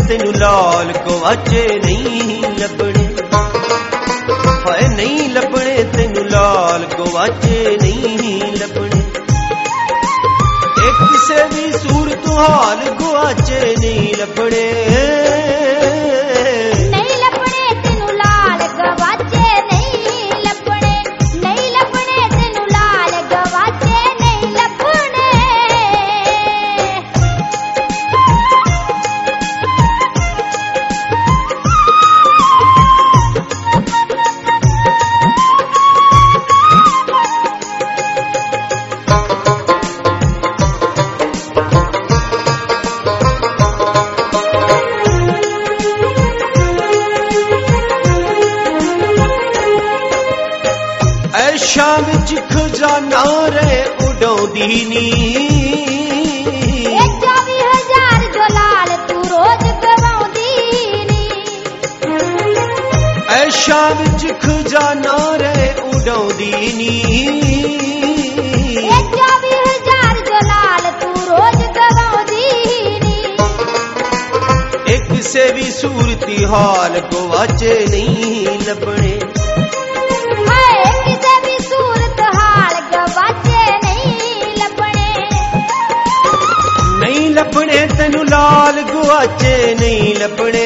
ਤੈਨੂੰ ਲਾਲ ਗਵਾਚੇ ਨਹੀਂ ਲੱਭਣੇ, ਹਾਏ ਨਹੀਂ ਲੱਭਣੇ ਤੈਨੂੰ ਲਾਲ ਗਵਾਚੇ ਨਹੀਂ ਲੱਭਣੇ। ਇਹ ਕਿਸੇ ਵੀ ਸੂਰਤ ਹਾਲ ਗਵਾਚੇ ਨਹੀਂ ਲੱਭਣੇ, ਨਹੀਂ ਲੱਭਣੇ ਤੈਨੂੰ ਲਾਲ ਗਵਾਚੇ ਨਹੀਂ ਲੱਭਣੇ, ਨਹੀਂ ਲੱਭਣੇ ਤੈਨੂੰ ਲਾਲ ਗਵਾਚੇ ਨਹੀਂ ਲੱਭਣੇ। ਐਸ਼ਾਂ ਵਿੱਚ ਖਜ਼ਾਨਾ ਰਹਿ ਉਡਾਉਂਦੀ ਨੀ, ਇਹ 24,000 ਜੋ ਲਾਲ ਤੂੰ ਰੋਜ਼ ਗਵਾਉਂਦੀ ਨੀ। ਐਸ਼ਾਂ ਵਿੱਚ ਖਜ਼ਾਨਾ ਰਹਿ ਉਡਾਉਂਦੀ ਨੀ, ਇਹ 24,000 ਜੋ ਲਾਲ ਤੂੰ ਰੋਜ਼ ਗਵਾਉਂਦੀ ਨੀ। ਇਹ ਕਿਸੇ ਵੀ ਸੂਰਤੀ ਹਾਲ ਗਵਾਚੇ ਨਹੀਂ ਲੱਭਣੇ, ਹਾਏ ਕਿਸੇ ਵੀ ਸੂਰਤ ਹਾਲ ਗਵਾਚੇ ਨਹੀਂ ਲੱਭਣੇ, ਨਹੀਂ ਲੱਭਣੇ ਤੈਨੂੰ ਲਾਲ ਗਵਾਚੇ ਨਹੀਂ ਲੱਭਣੇ,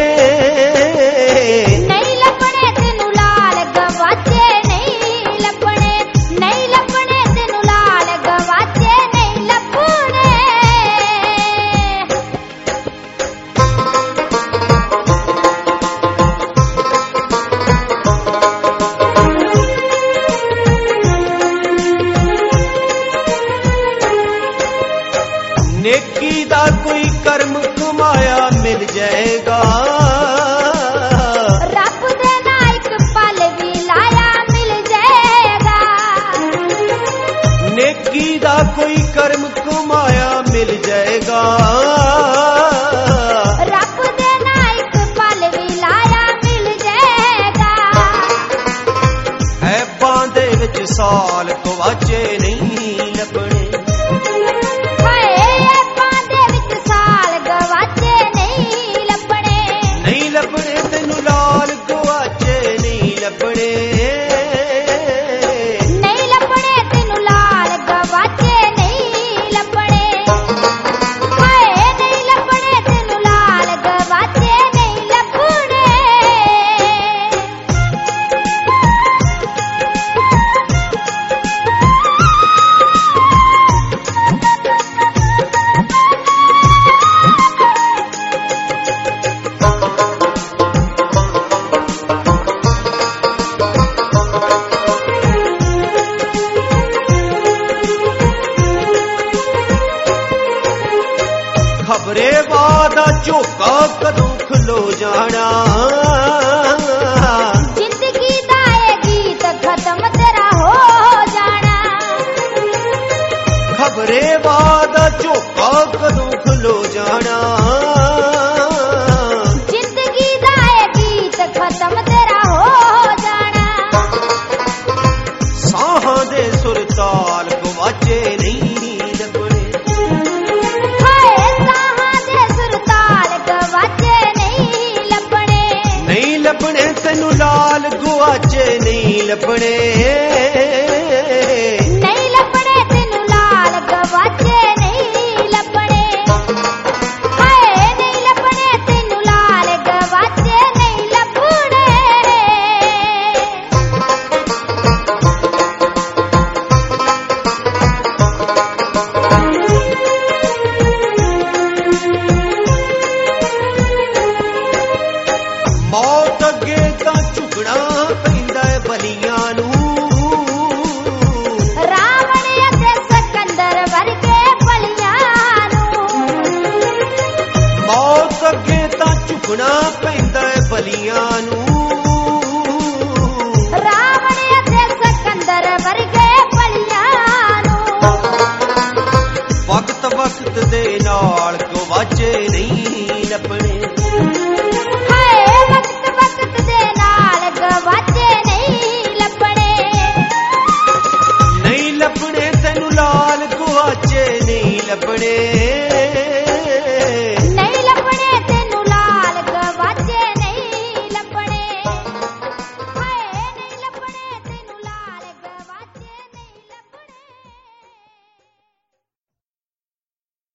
ਨਹੀਂ ਲੱਭਣੇ ਤੈਨੂੰ ਲਾਲ ਗਵਾਚੇ ਨਹੀਂ ਲੱਭਣੇ, ਨਹੀਂ ਲੱਭਣੇ ਤੈਨੂੰ ਲਾਲ ਗਵਾਚੇ ਨਹੀਂ ਲੱਭਣੇ। ਨੇਕੀ ਦਾ ਕੋਈ ਕਰਮ ਕਮਾਇਆ ਮਿਲ ਜਾਏਗਾ, ਰੱਬ ਦੇ ਨਾਲ ਇੱਕ ਪਲ ਵੀ ਲਾਇਆ ਮਿਲ ਜਾਏਗਾ, ਨੇਕੀ ਦਾ ਕੋਈ ਕਰਮ ਕਮਾਇਆ ਮਿਲ ਜਾਏਗਾ, ਰੱਬ ਦੇ ਨਾਲ ਇੱਕ ਪਲ ਵੀ ਲਾਇਆ ਮਿਲ ਜਾਏਗਾ। ਐਬਾਂ ਦੇ ਵਿੱਚ ਸਾਲ ਗਵਾਚੇ ਨਹੀਂ ਲੱਭਣੇ, ਨਹੀਂ ਲੱਭਣੇ ਤੈਨੂੰ ਲਾਲ ਗਵਾਚੇ ਨਹੀਂ ਲੱਭਣੇ, ਨਹੀਂ ਲੱਭਣੇ ਤੈਨੂੰ ਲਾਲ ਗਵਾਚੇ ਨਹੀਂ ਲੱਭਣੇ, ਹਾਏ ਨਹੀਂ ਲੱਭਣੇ ਤੈਨੂੰ ਲਾਲ ਗਵਾਚੇ ਨਹੀਂ ਲੱਭਣੇ। ਖਬਰੇ ਵਾਦਾ ਝੋਕਾ ਕਦੋਂ ਖਲੋ ਜਾਣਾ, ਜ਼ਿੰਦਗੀ ਦਾ ਇਹ ਗੀਤ ਖਤਮ ਤੇਰਾ ਹੋ ਜਾਣਾ, ਖਬਰੇ ਵਾਦਾ ਝੋਕਾ ਕਦੋਂ ਖਲੋ ਜਾਣਾ, ਜ਼ਿੰਦਗੀ ਦਾ ਇਹ ਗੀਤ ਖਤਮ ਤੇਰਾ ਹੋ ਜਾਣਾ। ਸਾਹਾਂ ਦੇ ਸੁਰ ਤਾਲ ਗਵਾਚੇ ਨਹੀਂ ਲੱਭਣੇ, ਹਾਏ ਸਾਹਾਂ ਦੇ ਸੁਰ ਤਾਲ ਗਵਾਚੇ ਨਹੀਂ ਲੱਭਣੇ, ਨਹੀਂ ਲੱਭਣੇ ਤੈਨੂੰ ਲਾਲ ਗਵਾਚੇ ਨਹੀਂ ਲੱਭਣੇ, ਨਹੀਂ ਲੱਭਣੇ ਤੈਨੂੰ ਲਾਲ ਗਵਾਚੇ ਨਹੀਂ ਲੱਭਣੇ, ਹਾਏ ਨਹੀਂ ਲੱਭਣੇ ਤੈਨੂੰ ਲਾਲ ਗਵਾਚੇ ਨਹੀਂ ਲੱਭਣੇ। ਮੌਤ ਅੱਗੇ ਤਾਂ ਝੁਕਣਾ ਪੈਂਦਾ ਏ ਬਲੀਆਂ ਨੂੰ, ਰਾਵਣ ਅਤੇ ਸਿਕੰਦਰ ਵਰਗੇ ਬਲੀਆਂ ਨੂੰ, ਮੌਤ ਅੱਗੇ ਤਾਂ ਝੁਕਣਾ ਪੈਂਦਾ ਏ ਬਲੀਆਂ ਨੂੰ, ਰਾਵਣ ਅਤੇ ਸਿਕੰਦਰ ਵਰਗੇ ਬਲੀਆਂ ਨੂੰ। ਵਕਤ ਵਕਤ ਦੇ ਨਾਲ ਗਵਾਚੇ ਨਹੀਂ ਲੱਭਣੇ, ਹਾਏ ਵਕਤ ਵਕਤ ਦੇ ਨਾਲ ਗਵਾਚੇ ਨਹੀਂ ਲੱਭਣੇ, ਨਹੀਂ ਲੱਭਣੇ ਤੈਨੂੰ ਲਾਲ ਗਵਾਚੇ ਨਹੀਂ ਲੱਭਣੇ,